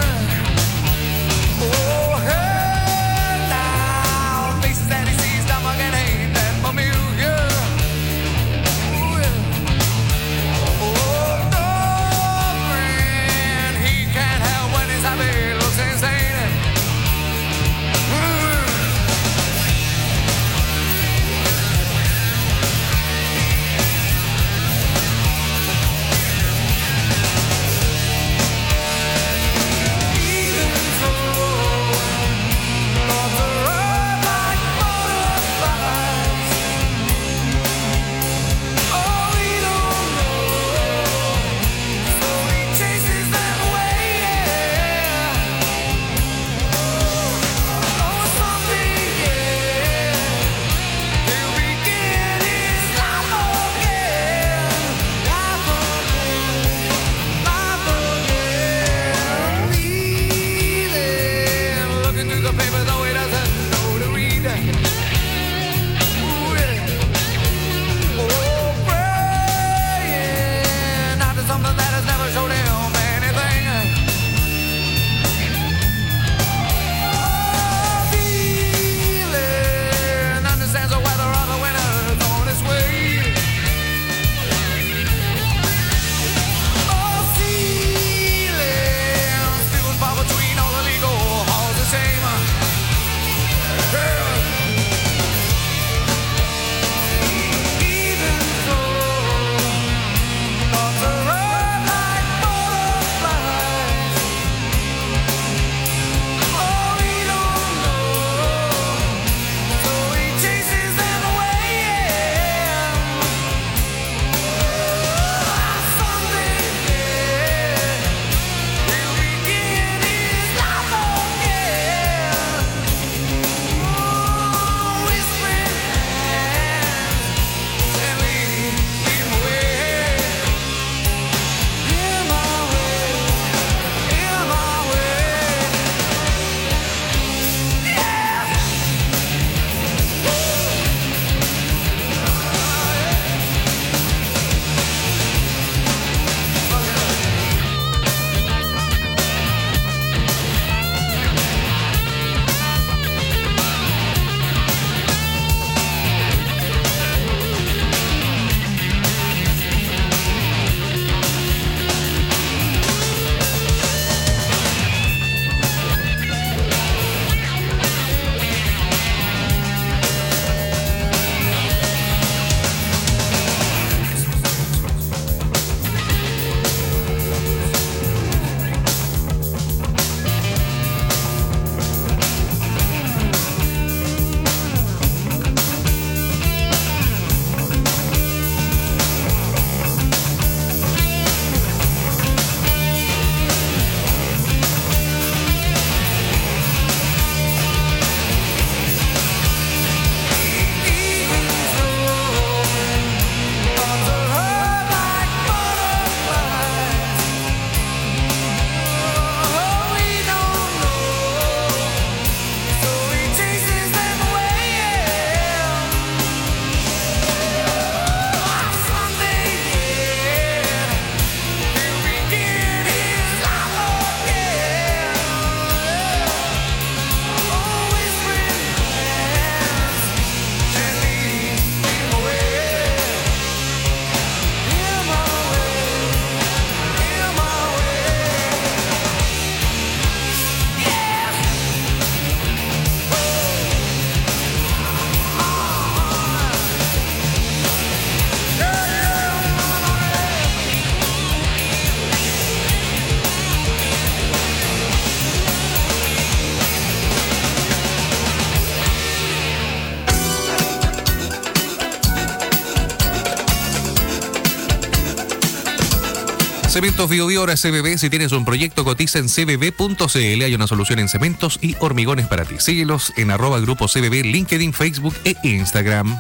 [SPEAKER 22] Cementos Bio Bio, ahora CBB. Si tienes un proyecto, cotiza en cbb.cl. Hay una solución en cementos y hormigones para ti. Síguelos en @grupo CBB, LinkedIn, Facebook e Instagram.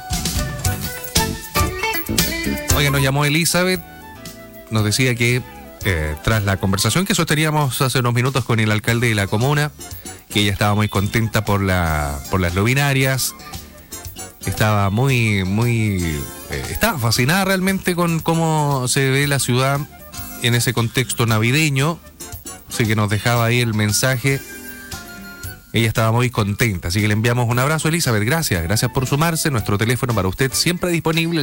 [SPEAKER 22] Oiga, nos llamó Elizabeth. Nos decía que tras la conversación que sosteníamos hace unos minutos con el alcalde de la comuna, que ella estaba muy contenta por las luminarias. Estaba estaba fascinada realmente con cómo se ve la ciudad en ese contexto navideño. Así que nos dejaba ahí el mensaje. Ella estaba muy contenta, así que le enviamos un abrazo, Elizabeth. Gracias por sumarse. Nuestro teléfono para usted siempre disponible, el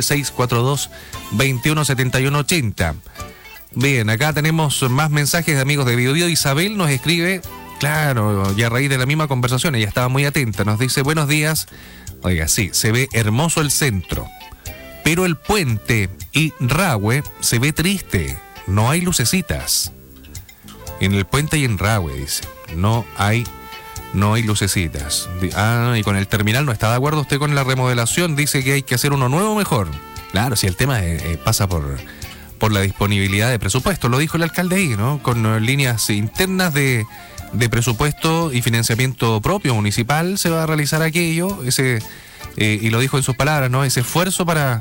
[SPEAKER 22] 642-217180. Bien, acá tenemos más mensajes de amigos de Bio Bio. Isabel nos escribe, claro, y a raíz de la misma conversación, ella estaba muy atenta. Nos dice, buenos días. Oiga, sí, se ve hermoso el centro, pero el puente y Rahue se ve triste. No hay lucecitas. En el puente y en Rahue, dice. No hay lucecitas. Y con el terminal no está de acuerdo usted con la remodelación. Dice que hay que hacer uno nuevo mejor. Claro, si el tema pasa por la disponibilidad de presupuesto. Lo dijo el alcalde ahí, ¿no? Con líneas internas de presupuesto y financiamiento propio municipal se va a realizar aquello. Y lo dijo en sus palabras, ¿no? Ese esfuerzo para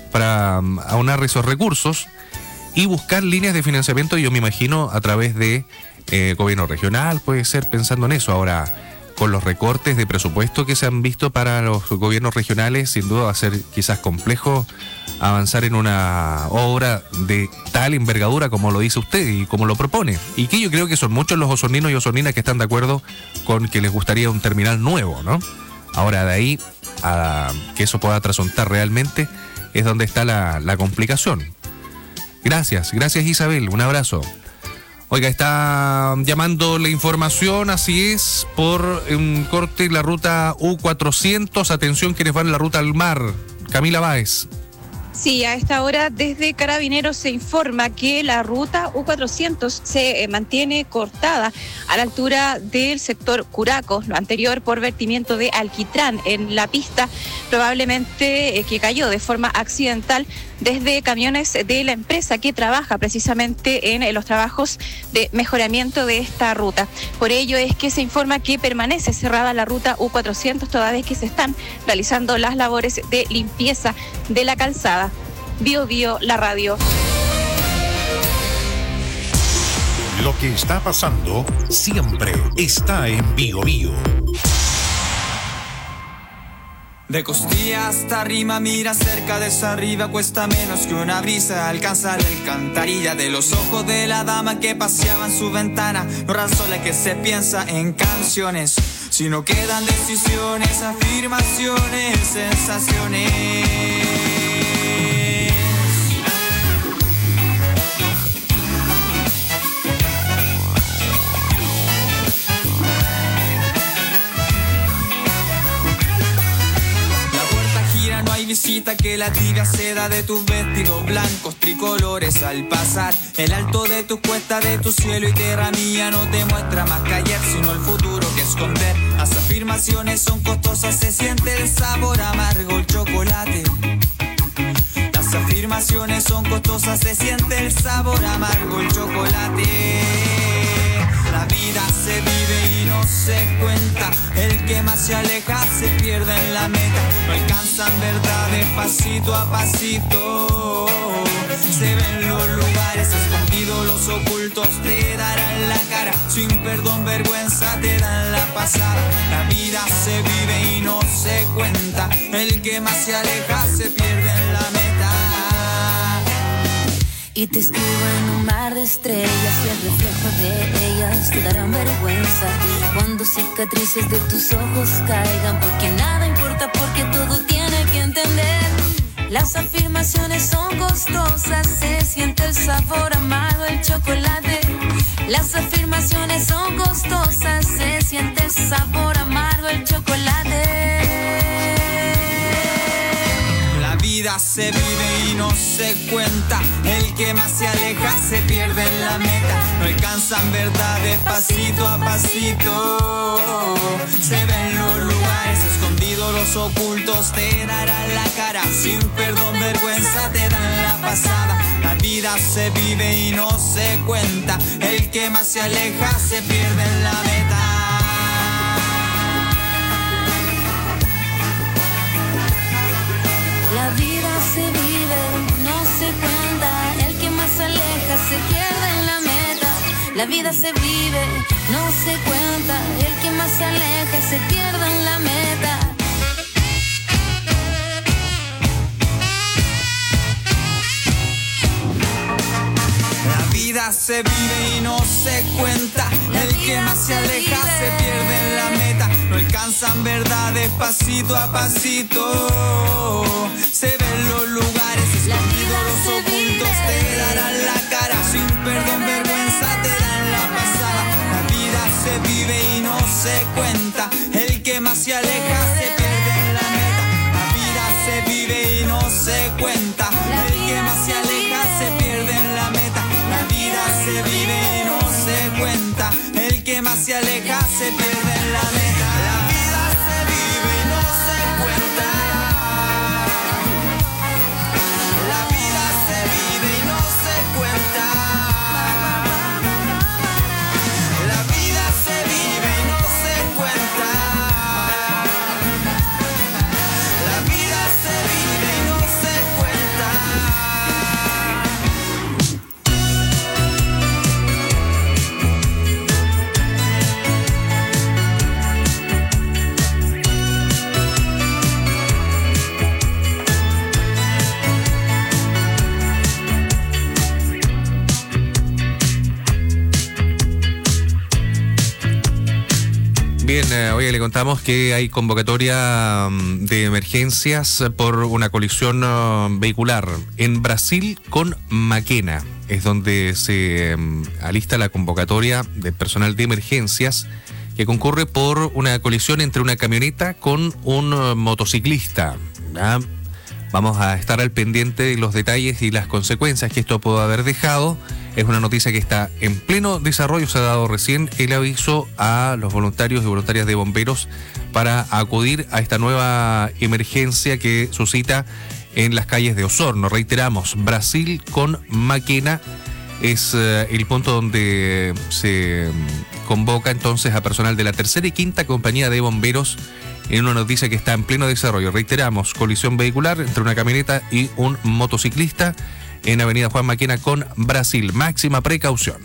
[SPEAKER 22] aunar esos recursos y buscar líneas de financiamiento, yo me imagino, a través de gobierno regional, puede ser, pensando en eso. Ahora, con los recortes de presupuesto que se han visto para los gobiernos regionales, sin duda va a ser quizás complejo avanzar en una obra de tal envergadura como lo dice usted y como lo propone. Y que yo creo que son muchos los osorninos y osorninas que están de acuerdo con que les gustaría un terminal nuevo, ¿no? Ahora, de ahí a que eso pueda trasuntar realmente es donde está la complicación. Gracias Isabel, un abrazo. Oiga, está llamando la información, así es, por un corte la ruta U400. Atención, quienes van en la ruta al mar. Camila Báez.
[SPEAKER 8] Sí, a esta hora desde Carabineros se informa que la ruta U400 se mantiene cortada a la altura del sector Curaco, lo anterior por vertimiento de alquitrán en la pista, probablemente que cayó de forma accidental desde camiones de la empresa que trabaja precisamente en los trabajos de mejoramiento de esta ruta. Por ello es que se informa que permanece cerrada la ruta U400 toda vez que se están realizando las labores de limpieza de la calzada. Bio Bio, la radio.
[SPEAKER 1] Lo que está pasando siempre está en Bio Bio.
[SPEAKER 4] De costilla hasta rima, mira cerca desde arriba, cuesta menos que una brisa alcanzar la alcantarilla de los ojos de la dama que paseaba en su ventana. No razona que se piensa en canciones, sino quedan decisiones, afirmaciones, sensaciones. No hay visita que la tira seda de tus vestidos blancos tricolores al pasar. El alto de tu cuesta, de tu cielo y tierra mía no te muestra más que ayer, sino el futuro que esconder. Las afirmaciones son costosas, se siente el sabor amargo, el chocolate. Las afirmaciones son costosas, se siente el sabor amargo, el chocolate. La vida se vive y no se cuenta. El que más se aleja se pierde en la meta. No alcanzan verdades pasito a pasito. Se ven los lugares escondidos, los ocultos te darán la cara. Sin perdón, vergüenza te dan la pasada. La vida se vive y no se cuenta. El que más se aleja se pierde en la meta.
[SPEAKER 6] Y te escribo en un mar de estrellas y el reflejo de ellas te darán vergüenza cuando cicatrices de tus ojos caigan, porque nada importa, porque todo tiene que entender. Las afirmaciones son costosas, se siente el sabor amargo, el chocolate. Las afirmaciones son costosas, se siente el sabor amargo, el chocolate.
[SPEAKER 4] La vida se vive y no se cuenta. El que más se aleja se pierde en la meta. No alcanzan verdades pasito a pasito. Se ven los lugares escondidos, los ocultos te darán la cara. Sin perdón, vergüenza te dan la pasada. La vida se vive y no se cuenta. El que más se aleja se pierde en la meta.
[SPEAKER 6] La vida se vive, no se cuenta. El que más se aleja se pierde en la meta. La vida se vive, no se cuenta. El que más se aleja se pierde en la meta.
[SPEAKER 4] La vida se vive y no se cuenta. El que más se aleja se pierde en la meta. No alcanzan verdades pasito a pasito. Se ven los lugares escondidos, los ocultos te darán la cara. Sin perdón, vergüenza te dan la pasada. La vida se vive y no se cuenta. El que más se aleja se pierde en la meta. La vida se vive y no se cuenta. El que más se aleja se pierde en la meta. La vida se vive y no se cuenta. El que más se aleja se pierde en la meta. La vida se vive y no se cuenta. La vida se vive y no se cuenta. La vida se vive y no se cuenta. La vida se vive y no se cuenta.
[SPEAKER 22] Bien, hoy le contamos que hay convocatoria de emergencias por una colisión vehicular en Brasil con Maquena. Es donde se alista la convocatoria de personal de emergencias que concurre por una colisión entre una camioneta con un motociclista. ¿Ya? Vamos a estar al pendiente de los detalles y las consecuencias que esto puede haber dejado. Es una noticia que está en pleno desarrollo. Se ha dado recién el aviso a los voluntarios y voluntarias de bomberos para acudir a esta nueva emergencia que suscita en las calles de Osorno. Reiteramos, Brasil con Maquena es el punto donde se convoca entonces a personal de la tercera y quinta compañía de bomberos en una noticia que está en pleno desarrollo. Reiteramos, colisión vehicular entre una camioneta y un motociclista en Avenida Juan Maquena con Brasil. Máxima precaución.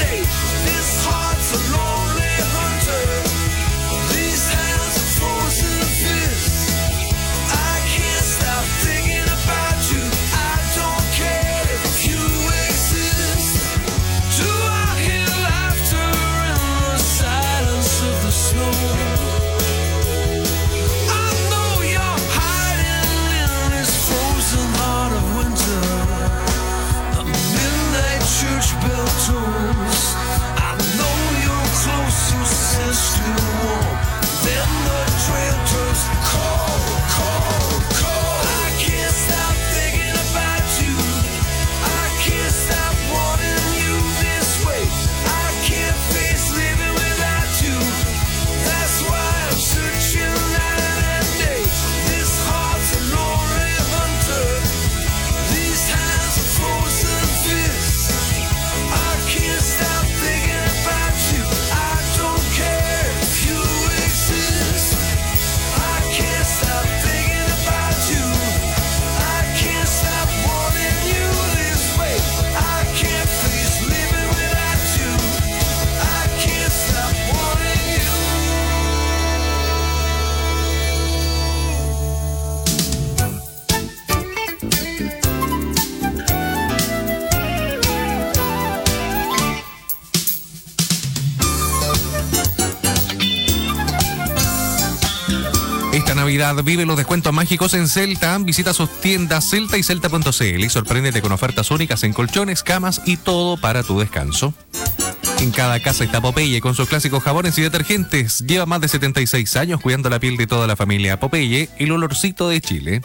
[SPEAKER 21] Frozen
[SPEAKER 22] Esta Navidad vive los descuentos mágicos en Celta. Visita sus tiendas Celta y Celta.cl y sorpréndete con ofertas únicas en colchones, camas y todo para tu descanso. En cada casa está Popeye con sus clásicos jabones y detergentes. Lleva más de 76 años cuidando la piel de toda la familia. Popeye, el olorcito de Chile.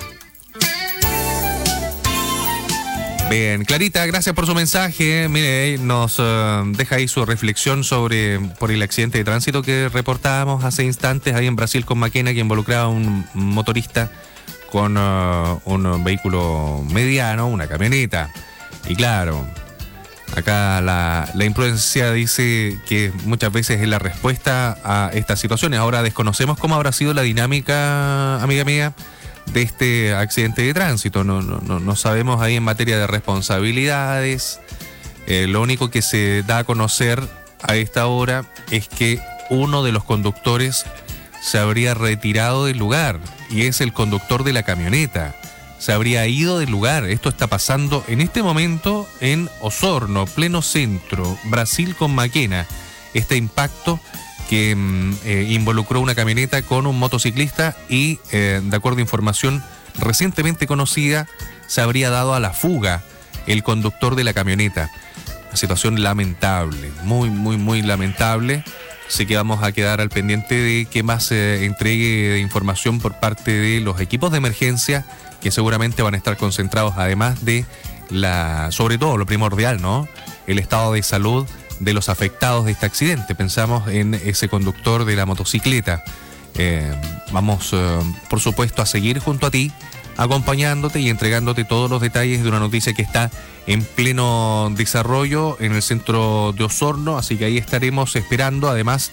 [SPEAKER 22] Bien, Clarita, gracias por su mensaje. Mire, nos deja ahí su reflexión por el accidente de tránsito que reportábamos hace instantes ahí en Brasil con Maquena, que involucraba a un motorista con un vehículo mediano, una camioneta. Y claro, acá la imprudencia dice que muchas veces es la respuesta a estas situaciones. Ahora desconocemos cómo habrá sido la dinámica, amiga mía, de este accidente de tránsito. No sabemos ahí en materia de responsabilidades. Lo único que se da a conocer a esta hora es que uno de los conductores se habría retirado del lugar, y es el conductor de la camioneta. Se habría ido del lugar. Esto está pasando en este momento en Osorno, pleno centro, Brasil con Maquena. Este impacto que involucró una camioneta con un motociclista y, de acuerdo a información recientemente conocida, se habría dado a la fuga el conductor de la camioneta. Una situación lamentable, muy lamentable. Así que vamos a quedar al pendiente de qué más entregue de información por parte de los equipos de emergencia, que seguramente van a estar concentrados, además de sobre todo lo primordial, ¿no? El estado de salud de los afectados de este accidente. Pensamos en ese conductor de la motocicleta. Vamos, por supuesto, a seguir junto a ti, acompañándote y entregándote todos los detalles de una noticia que está en pleno desarrollo en el centro de Osorno, así que ahí estaremos esperando, además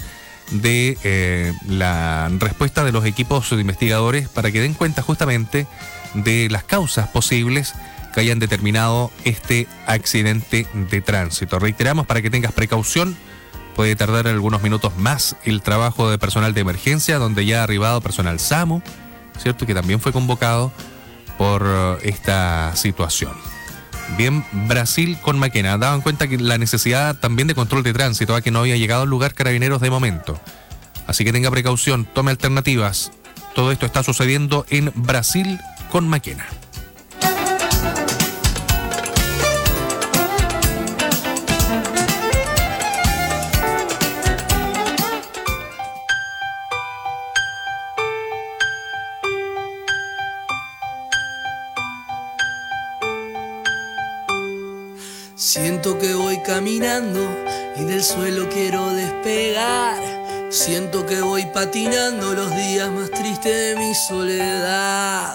[SPEAKER 22] de la respuesta de los equipos de investigadores para que den cuenta justamente de las causas posibles que hayan determinado este accidente de tránsito. Reiteramos, para que tengas precaución, puede tardar algunos minutos más el trabajo de personal de emergencia, donde ya ha arribado personal SAMU, ¿cierto?, que también fue convocado por esta situación. Bien, Brasil con Maquena. Daban cuenta que la necesidad también de control de tránsito, a que no había llegado al lugar Carabineros de momento. Así que tenga precaución, tome alternativas. Todo esto está sucediendo en Brasil con Maquena.
[SPEAKER 10] Siento que voy caminando y del suelo quiero despegar. Siento que voy patinando los días más tristes de mi soledad.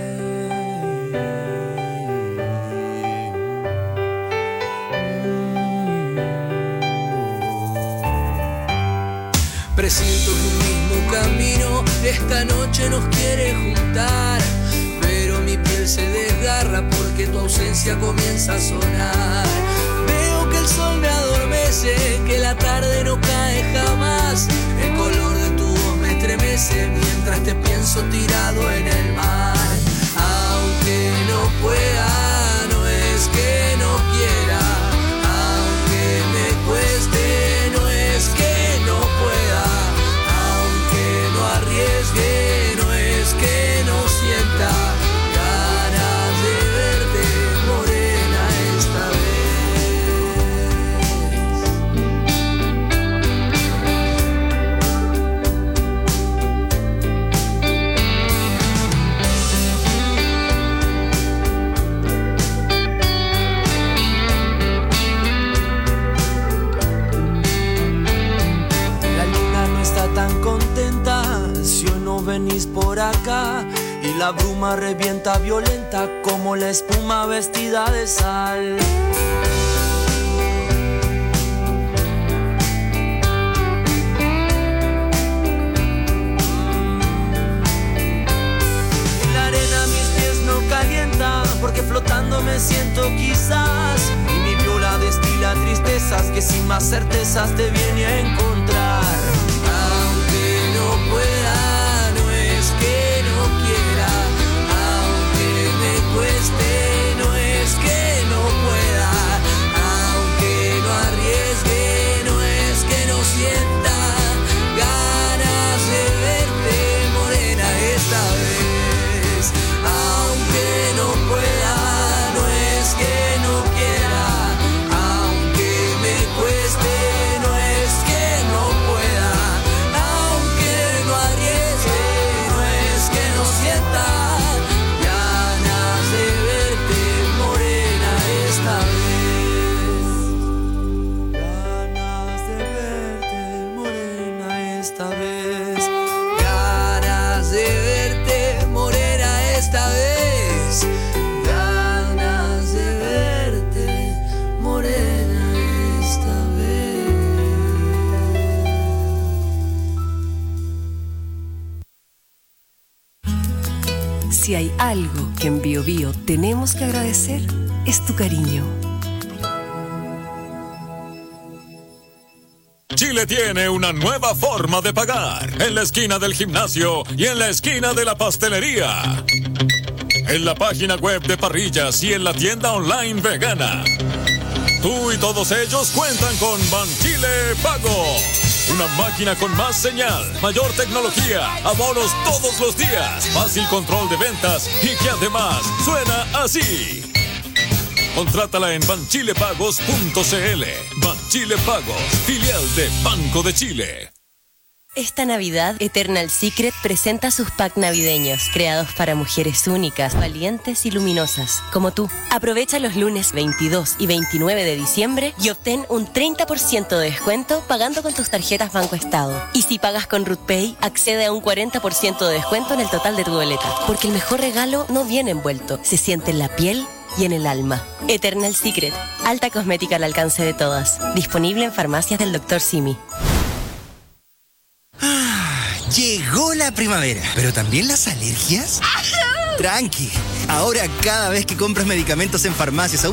[SPEAKER 10] Presiento que un mismo camino esta noche nos quiere juntar, pero mi piel se desgarra porque tu ausencia comienza a sonar. Veo que el sol me adormece, que la tarde no cae jamás. El color de tu voz me estremece mientras te pienso tirado en el mar. Aunque no pueda, no es que no quiera. Aunque me cueste, no es que no pueda. Aunque no arriesgue, no es que no sienta ganas de verte morena esta vez. La luna no está tan contenta si hoy no venís por acá, y la bruma revienta violenta como la espuma vestida de sal. En la arena mis pies no calientan porque flotando me siento quizás, y mi viola destila tristezas que sin más certezas te viene a encontrar. Aunque no pueda, no es que no quiera. Aunque me cueste, no es que no pueda. Aunque no arriesgue, no es que no sienta ganas de verte morena
[SPEAKER 2] Si hay algo que en Bio Bio tenemos que agradecer, es tu cariño.
[SPEAKER 11] Chile tiene una nueva forma de pagar. En la esquina del gimnasio y en la esquina de la pastelería. En la página web de Parrillas y en la tienda online vegana. Tú y todos ellos cuentan con Banchile Pago. Una máquina con más señal, mayor tecnología, abonos todos los días, fácil control de ventas y que además suena así. Contrátala en banchilepagos.cl. Banchile Pagos, filial de Banco de Chile.
[SPEAKER 24] Esta Navidad, Eternal Secret presenta sus pack navideños, creados para mujeres únicas, valientes y luminosas, como tú. Aprovecha los lunes 22 y 29 de diciembre y obtén un 30% de descuento pagando con tus tarjetas Banco Estado. Y si pagas con RutPay, accede a un 40% de descuento en el total de tu boleta. Porque el mejor regalo no viene envuelto, se siente en la piel y en el alma. Eternal Secret, alta cosmética al alcance de todas. Disponible en farmacias del Dr. Simi.
[SPEAKER 12] Llegó la primavera, pero también las alergias. Tranqui, ahora cada vez que compras medicamentos en farmacias a